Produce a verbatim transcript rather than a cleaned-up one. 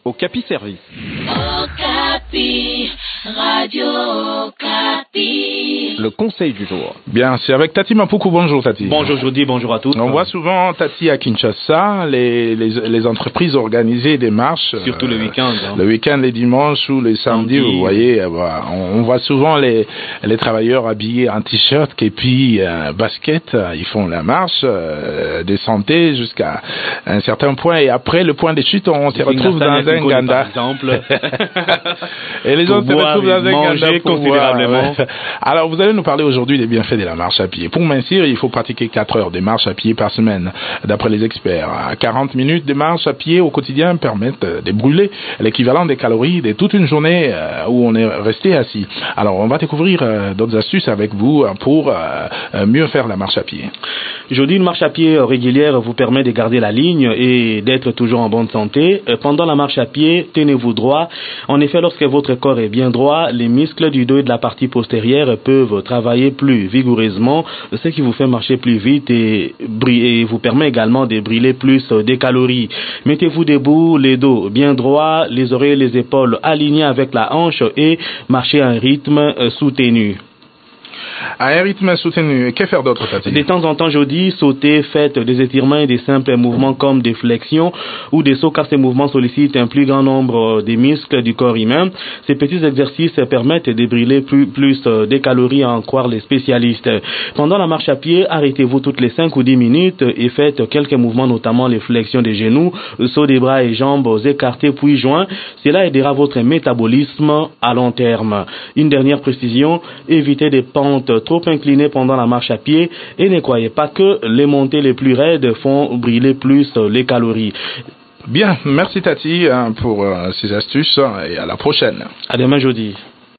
Okapi Service. Okapi, Radio Okapi. Le conseil du jour. Bien, c'est avec Tati Mapuku. Bonjour Tati. Bonjour Jody, bonjour à tous. On voit souvent Tati à Kinshasa, les, les, les entreprises organiser des marches. Surtout euh, le week-end. Hein. Le week-end, les dimanches ou les samedis, vous voyez, euh, on, on voit souvent les, les travailleurs habillés en t-shirt et puis euh, basket, euh, ils font la marche euh, de santé jusqu'à un certain point et après le point de chute, on se retrouve dans un ganda. Par exemple. Et les autres se retrouvent dans un manger considérablement. Ouais. Alors, vous allez nous parler aujourd'hui des bienfaits de la marche à pied. Pour mincir, il faut pratiquer quatre heures de marche à pied par semaine, d'après les experts. quarante minutes de marche à pied au quotidien permettent de brûler l'équivalent des calories de toute une journée où on est resté assis. Alors, on va découvrir d'autres astuces avec vous pour mieux faire la marche à pied. Aujourd'hui, une marche à pied régulière vous permet de garder la ligne et d'être toujours en bonne santé. Pendant la marche à pied, tenez-vous droit. En effet, lorsque votre corps est bien droit, les muscles du dos et de la partie postérieure peuvent travailler plus vigoureusement, ce qui vous fait marcher plus vite et, et vous permet également de brûler plus des calories. Mettez-vous debout, les dos bien droits, les oreilles et les épaules alignées avec la hanche et marchez à un rythme soutenu. À un rythme soutenu, que faire d'autre, Tati? De temps en temps, je dis, sautez, faites des étirements et des simples mouvements comme des flexions ou des sauts, car ces mouvements sollicitent un plus grand nombre de muscles du corps humain. Ces petits exercices permettent de brûler plus, plus des calories, à en croire les spécialistes. Pendant la marche à pied, arrêtez-vous toutes les cinq ou dix minutes et faites quelques mouvements, notamment les flexions des genoux, sauts des bras et jambes écartés puis joints. Cela aidera votre métabolisme à long terme. Une dernière précision, évitez des pentes trop inclinées pendant la marche à pied et ne croyez pas que les montées les plus raides font brûler plus les calories. Bien, merci Tati pour ces astuces et à la prochaine. À demain jeudi.